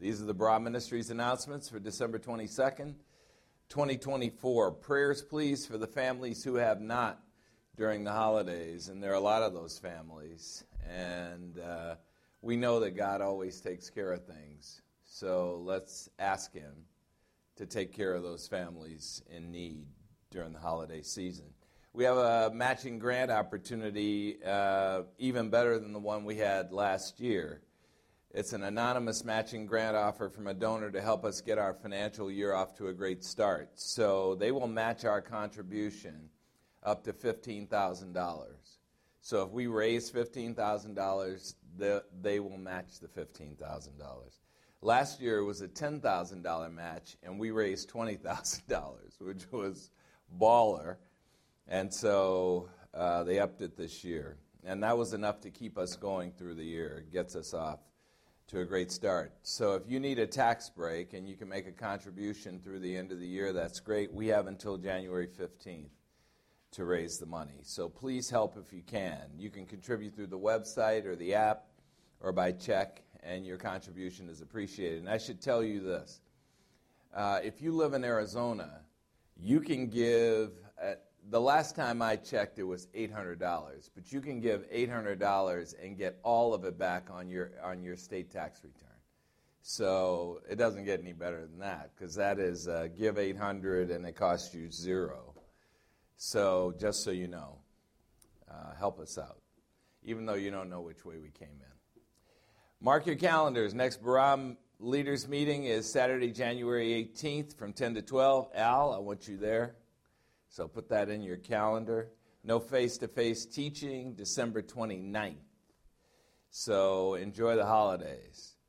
These are the Broad Ministries announcements for December 22nd, 2024. Prayers, please, for the families who have not during the holidays, and there are a lot of those families. And we know that God always takes care of things, so let's ask Him to take care of those families in need during the holiday season. We have a matching grant opportunity even better than the one we had last year. It's an anonymous matching grant offer from a donor to help us get our financial year off to a great start. So they will match our contribution up to $15,000. So if we raise $15,000, they will match the $15,000. Last year it was a $10,000 match, and we raised $20,000, which was baller. And so they upped it this year. And that was enough to keep us going through the year. It gets us off to a great start. So if you need a tax break and you can make a contribution through the end of the year, that's great. We have until January 15th to raise the money. So please help if you can. You can contribute through the website or the app or by check, and your contribution is appreciated. And I should tell you this. If you live in Arizona, you can give, the last time I checked, it was $800, but you can give $800 and get all of it back on your state tax return. So it doesn't get any better than that, because that is give $800 and it costs you $0. So just so you know, help us out, even though you don't know which way we came in. Mark your calendars. Next Baram Leaders Meeting is Saturday, January 18th from 10 to 12. Al, I want you there. So put that in your calendar. No face-to-face teaching, December 29th. So enjoy the holidays.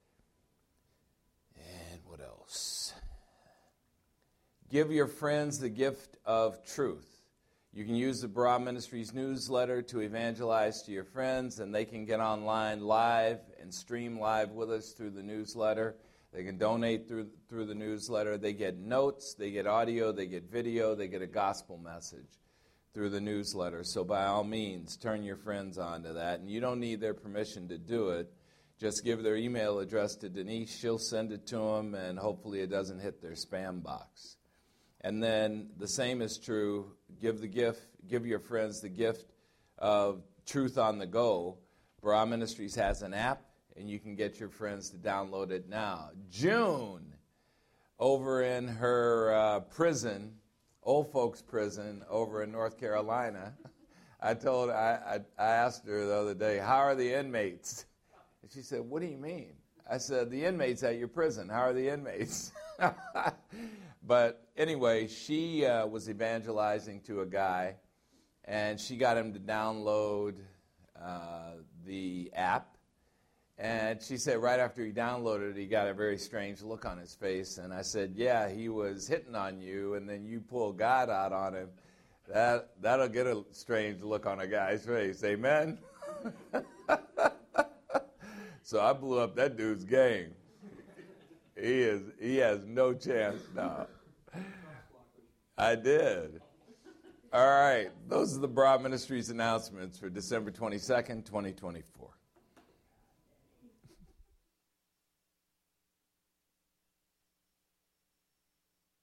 And what else? Give your friends the gift of truth. You can use the Broad Ministries newsletter to evangelize to your friends, and they can get online live and stream live with us through the newsletter. They can donate through the newsletter. They get notes, they get audio, they get video, they get a gospel message through the newsletter. So by all means, turn your friends on to that. And you don't need their permission to do it. Just give their email address to Denise. She'll send it to them, and hopefully it doesn't hit their spam box. And then the same is true. Give your friends the gift of Truth on the Go. Broad Ministries has an app, and you can get your friends to download it now. June, over in her prison, old folks prison over in North Carolina, I asked her the other day, how are the inmates? And she said, what do you mean? I said, the inmates at your prison, how are the inmates? But anyway, she was evangelizing to a guy, and she got him to download the app. And she said right after he downloaded it, he got a very strange look on his face. And I said, yeah, he was hitting on you, and then you pull God out on him. That'll get a strange look on a guy's face. Amen? So I blew up that dude's game. He has no chance now. I did. All right. Those are the Broad Ministries announcements for December 22nd, 2024.